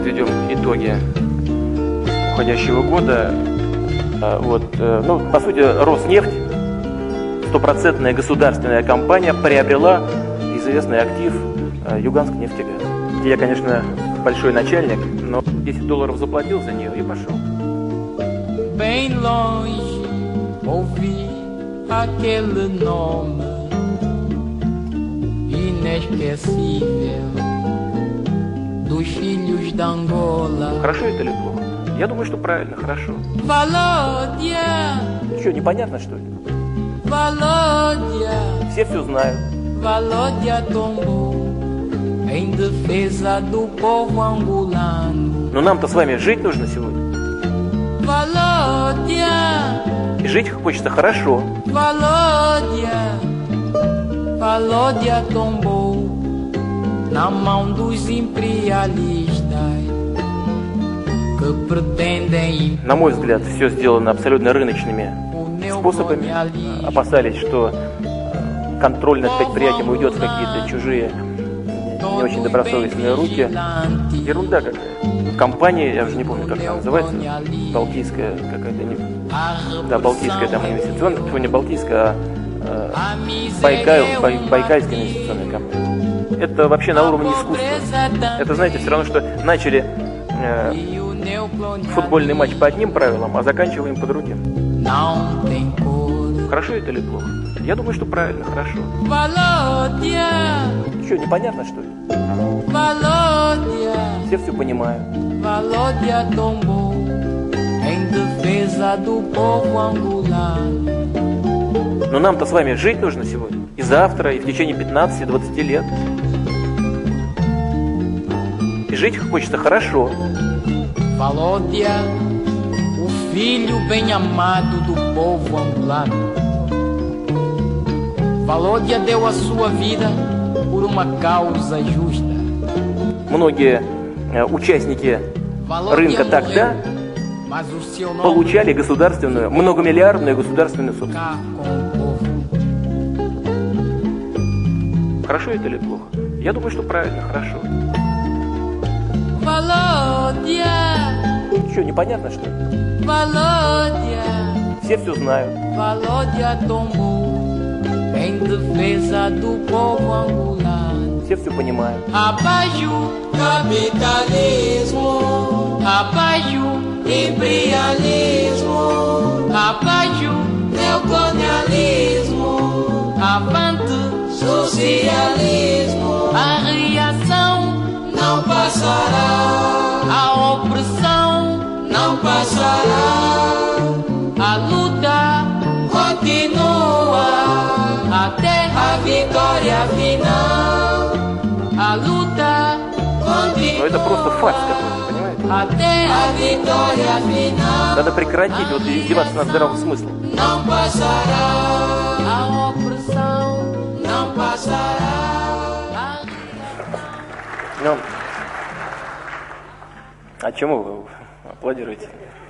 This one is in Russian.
подведем итоги уходящего года. Ну, по сути, Роснефть, стопроцентная государственная компания, приобрела известный актив Юганск-нефтегаз. Я, конечно, большой начальник, но $10 заплатил за нее и пошел. Bem longe, ouvi aquele nome inesquecível dos filhos de Angola. Хорошо это или плохо? Я думаю, что правильно, хорошо. Valódia, Что, непонятно, что ли? Valódia, Все знают. Valódia tombou em defesa do povo angolano. Но нам-то с вами жить нужно сегодня. Valódia, И жить хочется хорошо. Valódia, Valódia tombou na mão dos imperialistas que pretendem На мой взгляд, все сделано абсолютно рыночными способами. Опасались, что контроль над предприятием уйдет в какие-то чужие, не очень добросовестные руки. Ерунда какая. Компания, я уже не помню, как она называется, Балтийская какая-то, да, Балтийская там инвестиционная, не Балтийская, а Байкальская инвестиционная компания. Это вообще на уровне искусства. Это, знаете, все равно, что начали футбольный матч по одним правилам, а заканчиваем по другим. Хорошо это или плохо? Я думаю, что правильно, хорошо. Valódia, Что, непонятно, что ли? Valódia, Все понимают. Valódia tombou em defesa do povo angolano. Но нам-то с вами жить нужно сегодня. И завтра, и в течение 15-20 лет. И жить хочется хорошо. Valódia, o filho bem amado do povo angolano. Valódia deu a sua vida por uma causa justa. Многие участники рынка тогда Mas o seu nome получали государственную, многомиллиардную государственную собственность. cá com o povo. Хорошо это или плохо? Я думаю, что правильно, хорошо. Valódia, Что, непонятно, что ли? Valódia, Все знают. Valódia tombou em defesa do povo angolano. Все понимают. Abaixo capitalismo, abaixo imperialismo, abaixo neocolonialismo, avante socialismo. A reação não passará, a opressão não passará, a luta continua até a vitória final. A luta continua. Но это просто фарс какой-то, понимаете? Até a vitória final. Надо прекратить вот издеваться над здравым смыслом. Não passará, a opressão não passará. Ну, а чему вы аплодируете?